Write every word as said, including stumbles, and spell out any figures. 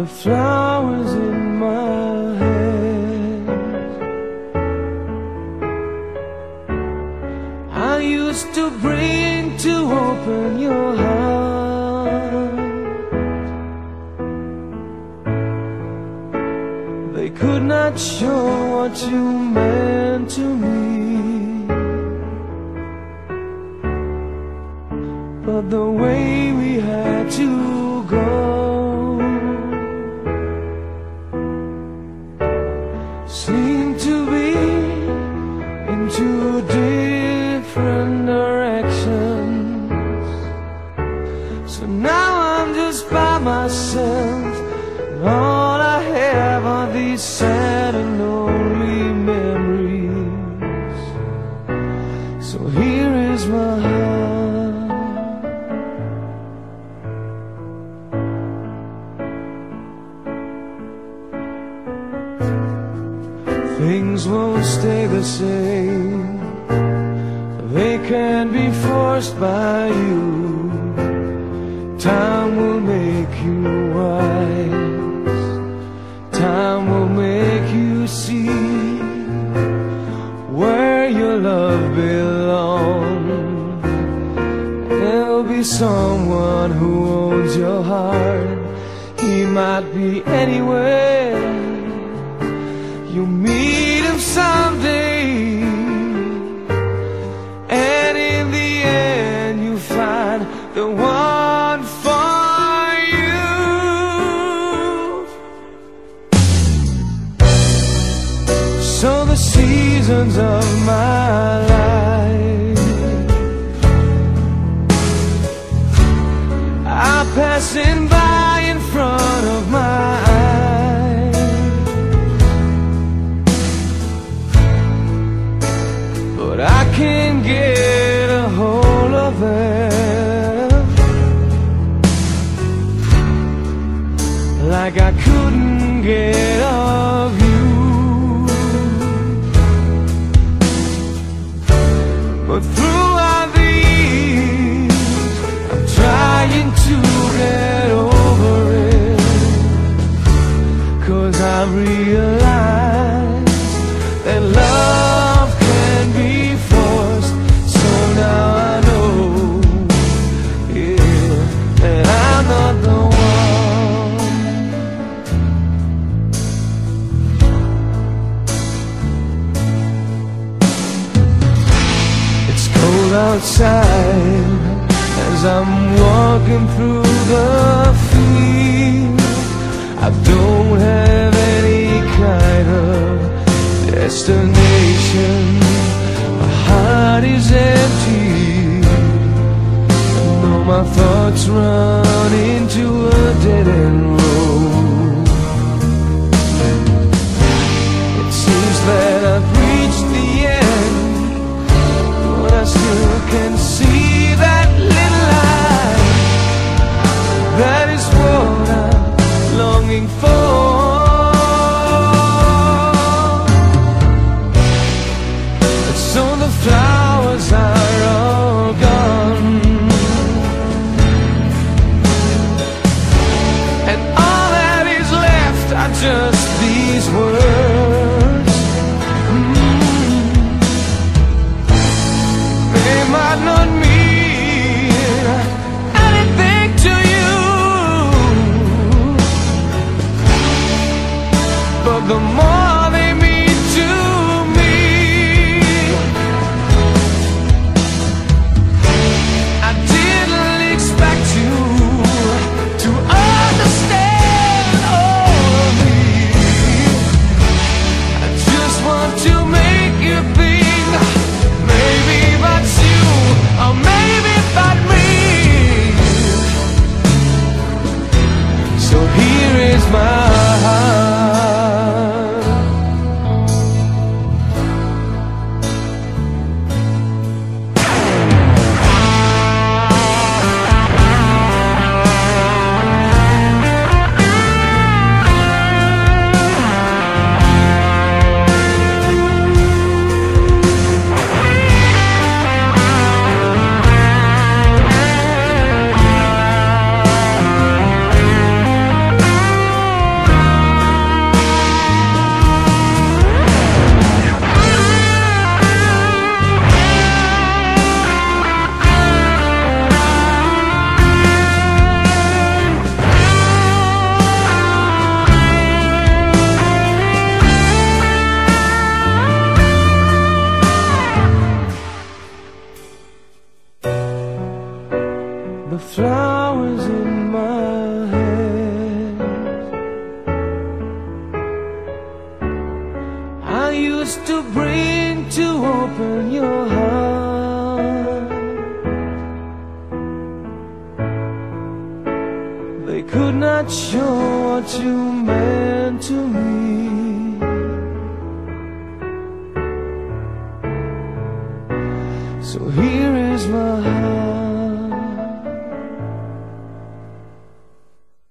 the flowers in my hand. I used to bring to open your heart. They could not show what you meant to me, but the way we had to go seemed to be in two different directions. So now I'm just by myself, and all I have are these sad and lonely memories. So here is my heart. Things won't stay the same, they can't be forced by you. Time will make you wise, time will make you see where your love belongs. There'll be someone who owns your heart, he might be anywhere. You'll meet him someday, and in the end you'll find the one for you. So the seasons of my life are passing by in front of my I can get a hold of them like I couldn't get of you. But throughout the years I'm trying to get over it, 'cause I realized that love can be forced. So now I know, yeah, that I'm not the one. It's cold outside as I'm walking through the field. I don't have any kind of destination, my heart is empty, and all my thoughts run into a dead-end road. It seems that I've reached the end, but I still can see that little light. That is what I'm longing for. So the flowers are all gone, and all that is left are just these words. mm. They might not mean anything to you, but the more they mean to me, I didn't expect you to understand all of me. I just want to make you think, maybe that's you, or maybe that's me. So here is my heart. used to bring to open your heart. They could not show what you meant to me. So here is my heart.